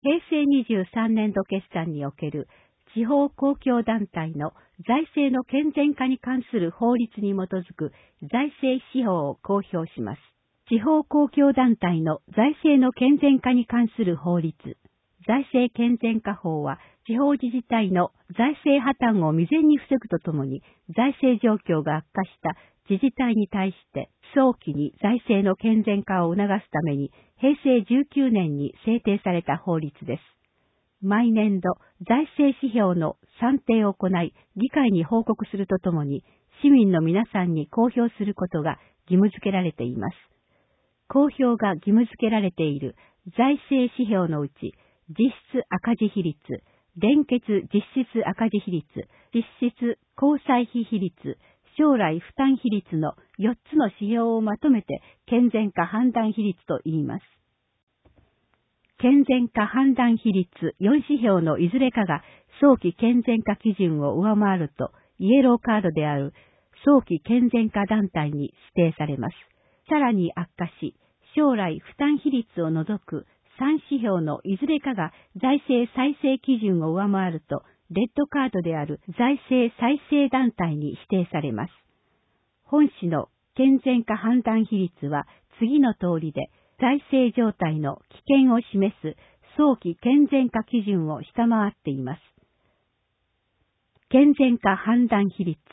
平成23年度決算における地方公共団体の財政の健全化に関する法律に基づく財政指標を公表します。地方公共団体の財政の健全化に関する法律、財政健全化法は、地方自治体の財政破綻を未然に防ぐとともに、財政状況が悪化した自治体に対して早期に財政の健全化を促すために、平成19年に制定された法律です。毎年度、財政指標の算定を行い、議会に報告するとともに、市民の皆さんに公表することが義務付けられています。公表が義務付けられている財政指標のうち、実質赤字比率、連結実質赤字比率、実質交際費比率、将来負担比率の4つの指標をまとめて健全化判断比率と言います。健全化判断比率4指標のいずれかが早期健全化基準を上回ると、イエローカードである早期健全化団体に指定されます。さらに悪化し、将来負担比率を除く3指標のいずれかが財政再生基準を上回ると、レッドカードである財政再生団体に指定されます。本市の健全化判断比率は次の通りで、財政状態の危険を示す早期健全化基準を下回っています。健全化判断比率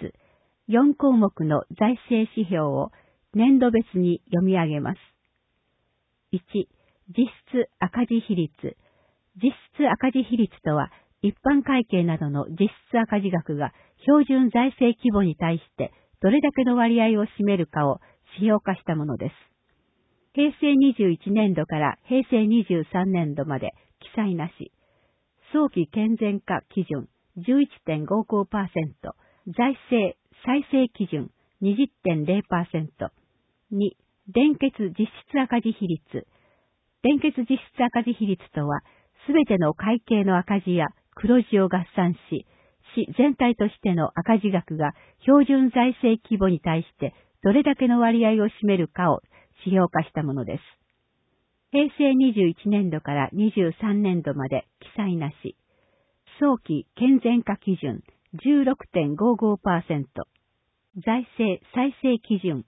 4項目の財政指標を年度別に読み上げます。1、実質赤字比率。実質赤字比率とは、一般会計などの実質赤字額が標準財政規模に対してどれだけの割合を占めるかを指標化したものです。平成21年度から平成23年度まで記載なし。早期健全化基準 11.55%、財政再生基準 20.0%。2、連結実質赤字比率。連結実質赤字比率とは、すべての会計の赤字や黒字を合算し、市全体としての赤字額が標準財政規模に対してどれだけの割合を占めるかを指標化したものです。平成21年度から23年度まで記載なし。早期健全化基準 16.55%。財政再生基準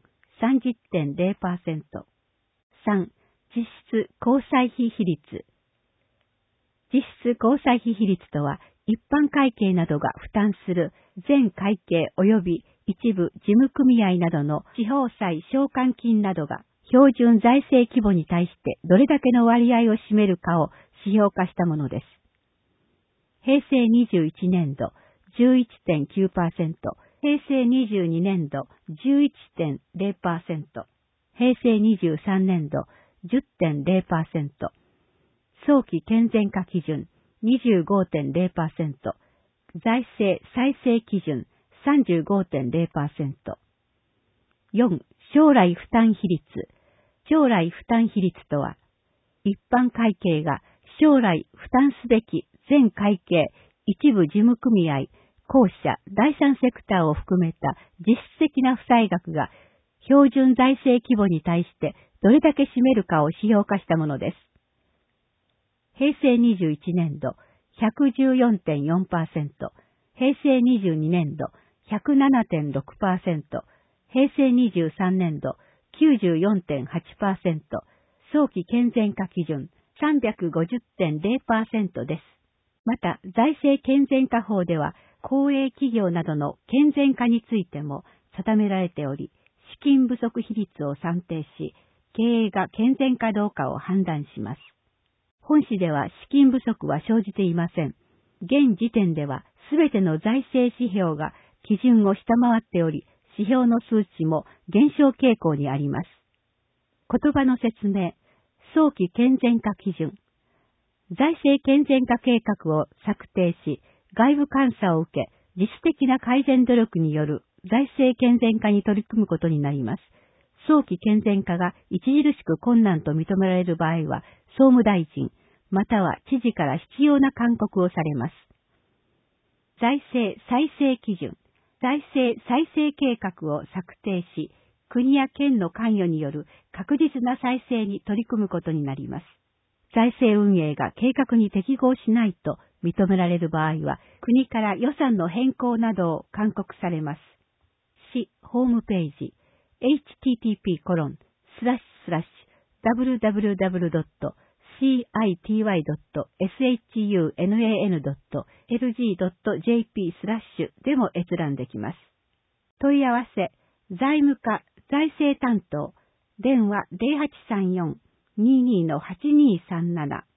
30.0%。3、実質交際費比率。実質交際費比率とは、一般会計などが負担する全会計及び一部事務組合などの地方債償還金などが標準財政規模に対してどれだけの割合を占めるかを指標化したものです。平成21年度 11.9%、平成22年度 11.0%、平成23年度 10.0%、早期健全化基準 25.0%、財政再生基準 35.0%。4、将来負担比率。将来負担比率とは、一般会計が将来負担すべき全会計、一部事務組合、公社、第三セクターを含めた実質的な負債額が標準財政規模に対してどれだけ占めるかを指標化したものです。平成21年度 114.4%、平成22年度 107.6%、平成23年度 94.8%、早期健全化基準 350.0% です。また、財政健全化法では、公営企業などの健全化についても定められており、資金不足比率を算定し、経営が健全かどうかを判断します。本市では資金不足は生じていません。現時点ではすべての財政指標が基準を下回っており、指標の数値も減少傾向にあります。言葉の説明、早期健全化基準。財政健全化計画を策定し、外部監査を受け、自主的な改善努力による財政健全化に取り組むことになります。早期健全化が著しく困難と認められる場合は、総務大臣、または知事から必要な勧告をされます。財政再生基準。財政再生計画を策定し、国や県の関与による確実な再生に取り組むことになります。 財政運営が計画に適合しないと認められる場合は、国から予算の変更などを勧告されます。市ホームページ http://www.city.shunan.lg.jp/ でも閲覧できます。問い合わせ、財務課財政担当、電話0834-22-8237